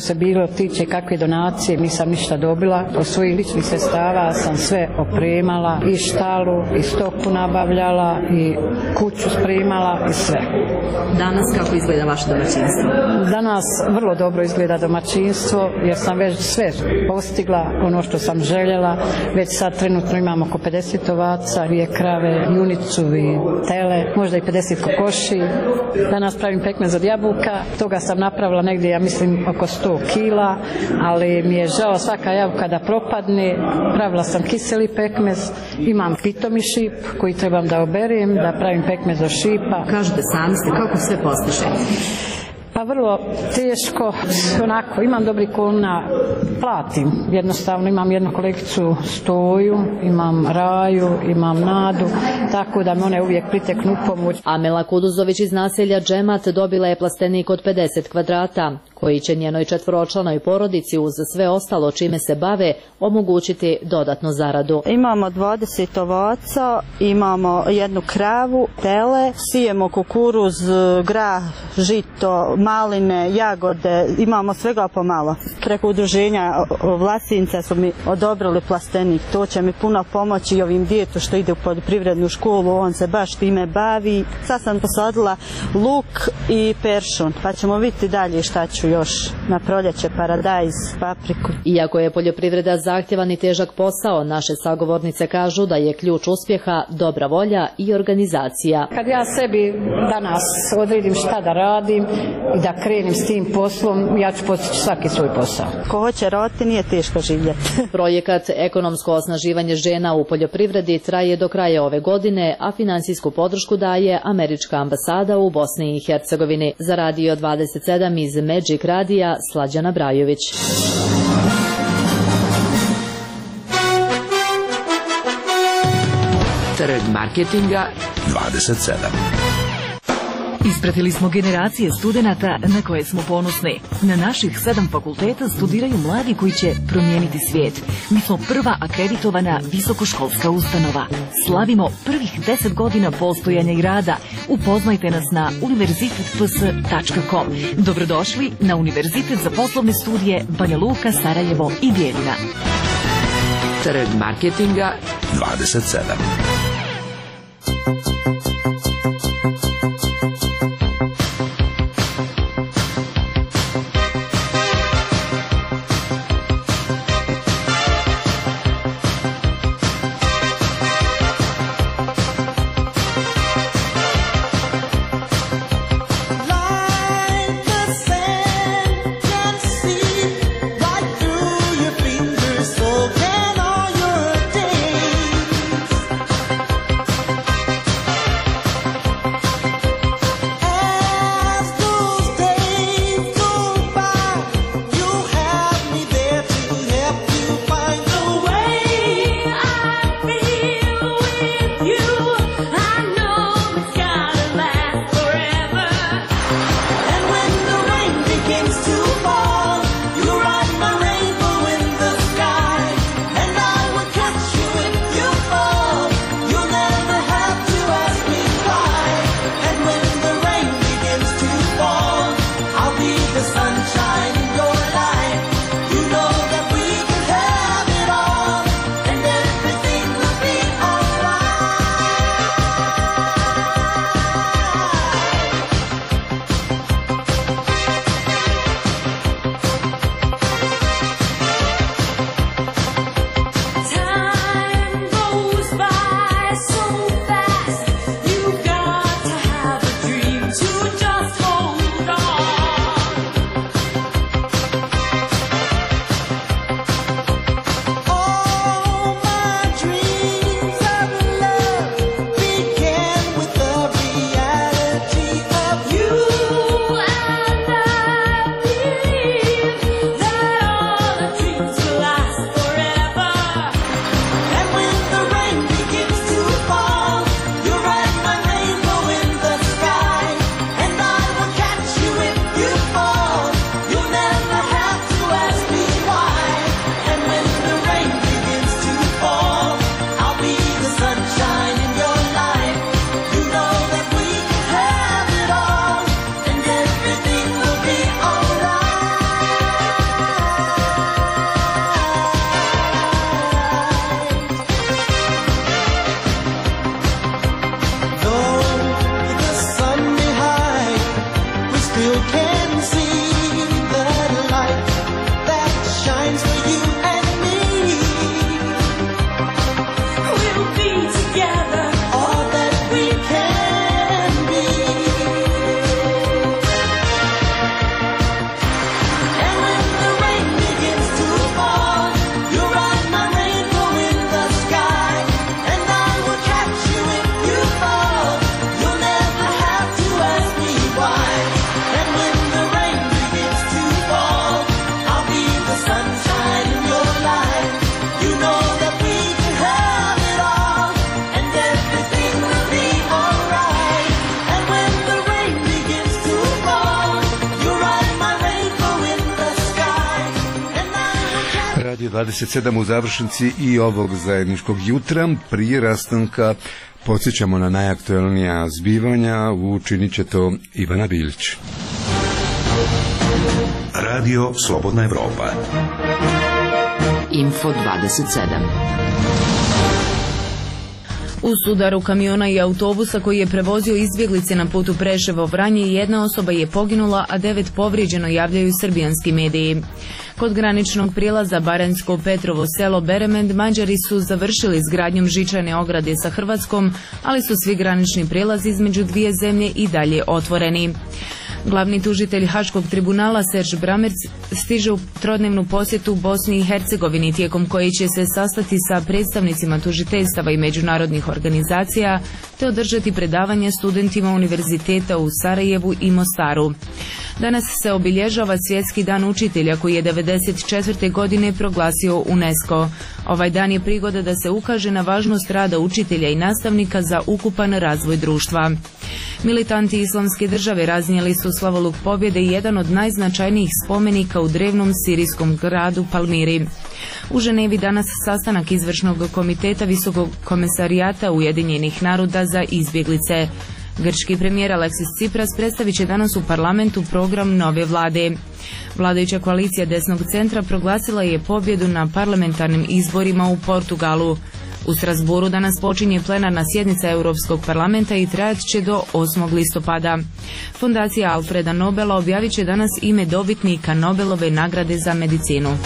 to tiče kakve donacije, nisam ništa dobila. Od svojih ličnih sredstava sam sve opremala, i štalu, i stoku nabavljala, i kuću spremala, i sve. Danas kako izgleda vaše domaćinstvo? Danas vrlo dobro izgleda domaćinstvo, jer sam već sve postigla, ono što sam željela. Već sad trenutno imam oko pedeset ovaca, dvije krave, junicu i tele, možda i pedeset kokoši. Danas pravim pekmez od jabuka, toga sam napravila negdje, ja mislim, oko sto kila, ali mi je žao svaka jabuka da propadne. Pravila sam kiseli pekmez, imam pitomi šip koji trebam da oberem, da pravim pekmez od šipa. Kažete sami ste, kako sve postižete? Pa vrlo teško, onako, imam dobri kolna, platim, jednostavno imam jednu kolegicu Stoju, imam Raju, imam Nadu, tako da me one uvijek priteknu u pomoć. Amela Kuduzović iz naselja Džemat dobila je plastenik od pedeset kvadrata, koji će njenoj četvoročlanoj porodici uz sve ostalo čime se bave omogućiti dodatnu zaradu. Imamo dvadeset ovaca, imamo jednu kravu, tele, sijemo kukuruz, grah, žito, maline, jagode, imamo svega pomalo. Preko udruženja Vlasinca su mi odobrili plastenik, to će mi puno pomoći i ovim djetu što ide u poljoprivrednu školu, on se baš time bavi. Sad sam posadila luk i peršun, pa ćemo vidjeti dalje šta ću još na proljeće, paradajz, papriku. Iako je poljoprivreda zahtjevan i težak posao, naše sagovornice kažu da je ključ uspjeha dobra volja i organizacija. Kad ja sebi danas odredim šta da radim i da krenem s tim poslom, ja ću postići svaki svoj posao. Ko hoće raditi, nije teško živjeti. Projekat Ekonomsko osnaživanje žena u poljoprivredi traje do kraja ove godine, a finansijsku podršku daje Američka ambasada u Bosni i Hercegovini. Za Radio dvadeset sedam iz Magic Radija, Slađana Brajović. Trg marketinga dvadeset sedam. Ispratili smo generacije studenata na koje smo ponosni. Na naših sedam fakulteta studiraju mladi koji će promijeniti svijet. Mi smo prva akreditovana visokoškolska ustanova. Slavimo prvih deset godina postojanja i rada. Upoznajte nas na univerzitet p s tačka com. Dobrodošli na Univerzitet za poslovne studije Banja Luka, Sarajevo i Bijeljina. Trg marketinga dvadeset sedam. Radio dvadeset sedam u završnici i ovog zajedničkog jutra. Prije rastanka podsjećamo na najaktualnija zbivanja, učinit će to Ivana Bilić. Radio Slobodna Evropa. Info dvadeset sedam. U sudaru kamiona i autobusa koji je prevozio izbjeglice na putu Preševo-Vranje, jedna osoba je poginula, a devet povrijeđeno, javljaju srbijanski mediji. Kod graničnog prijelaza Baranjsko Petrovo selo Beremend Mađari su završili s gradnjom žičane ograde sa Hrvatskom, ali su svi granični prijelazi između dvije zemlje i dalje otvoreni. Glavni tužitelj Haškog tribunala Serž Bramerc stiže u trodnevnu posjetu Bosni i Hercegovini, tijekom koje će se sastati sa predstavnicima tužiteljstava i međunarodnih organizacija te održati predavanje studentima univerziteta u Sarajevu i Mostaru. Danas se obilježava Svjetski dan učitelja koji je devedeset četvrte godine proglasio UNESCO. Ovaj dan je prigoda da se ukaže na važnost rada učitelja i nastavnika za ukupan razvoj društva. Militanti Islamske države raznijeli su slavoluk pobjede i jedan od najznačajnijih spomenika u drevnom sirijskom gradu Palmiri. U Ženevi danas sastanak izvršnog komiteta Visokog komesarijata Ujedinjenih naroda za izbjeglice. Grčki premijer Aleksis Tsipras predstavit će danas u parlamentu program nove vlade. Vladajuća koalicija desnog centra proglasila je pobjedu na parlamentarnim izborima u Portugalu. U Strasbourgu danas počinje plenarna sjednica Europskog parlamenta i trajat će do osmog listopada. Fondacija Alfreda Nobela objavit će danas ime dobitnika Nobelove nagrade za medicinu.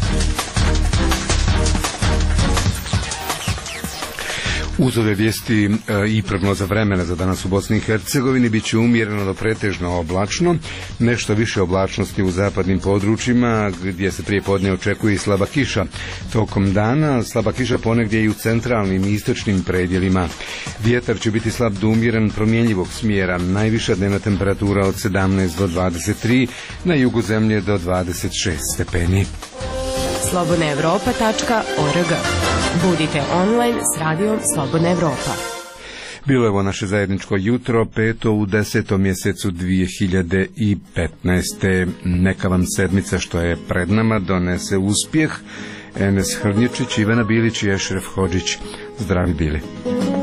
Uz ove vijesti e, i prognoza vremena za danas u Bosni i Hercegovini bit će umjereno do pretežno oblačno, nešto više oblačnosti u zapadnim područjima gdje se prije podne očekuje i slaba kiša. Tokom dana slaba kiša ponegdje i u centralnim i istočnim predjelima. Vjetar će biti slab do umjeren promjenjivog smjera, najviša dnevna temperatura od sedamnaest do dvadeset tri, na jugu zemlje do dvadeset šest stepeni. slobodna evropa tačka org. Budite online s radijom Slobodna Evropa. Bilo je ovo naše zajedničko jutro, peto u desetom mjesecu dvije hiljade petnaeste. Neka vam sedmica što je pred nama donese uspjeh. Enes Hrnječić, Ivana Bilić i Ešref Hodžić. Zdravi bili.